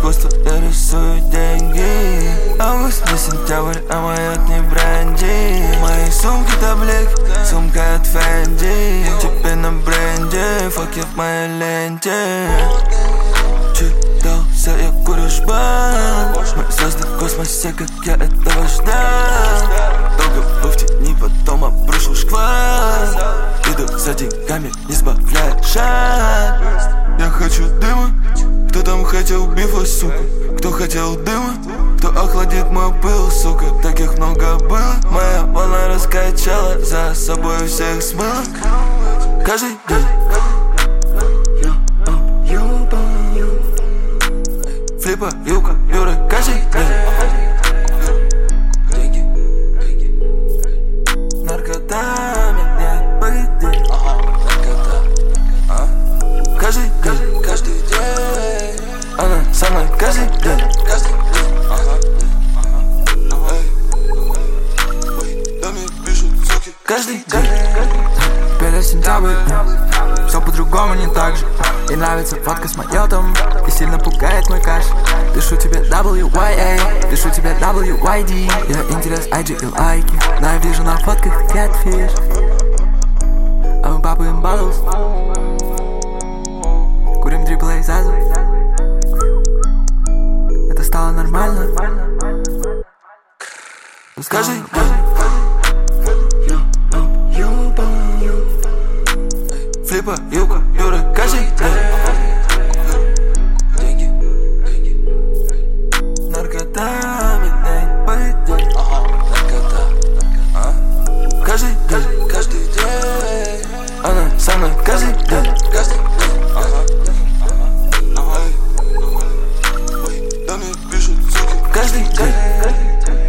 искусство, я рисую деньги. Август и сентябрь, а маяк не бренди. Мои сумки таблетки, сумка от Фенди. Тебе на бренде, факи в моей ленте. Читался, я курю жбан. Мы звезды в космосе, как я этого ждал. Долго был в тени, потом обрушил шквал. Иду за деньгами, не сбавляя шаг. Я хочу дыма, кто там хотел бифа, сука? Кто хотел дыма, кто охладит мой пыл, сука? Таких много было, моя волна раскачала, за собой всех смыла. Каждый день флипа, юка, юра, каждый день. Наркотами нет погоди. Каждый день, каждый день. Она со мной каждый день. Каждый день. Каждый день. Теперь сентябрь, все по-другому, не так же. Ей нравится фотка с майотом и сильно пугает мой каш. Пишу тебе WYA, пишу тебе WYD. Я интерес IG и лайки, но я вижу на фотках catfish. А мы папаем bottles, курим AAA зазу. Это стало нормально. Каждый день. Флипа, юка, юра, каждый день. Наркотами нет погоди. Каждый день, каждый день. Она со мной каждый день. Каждый день. Каждый день.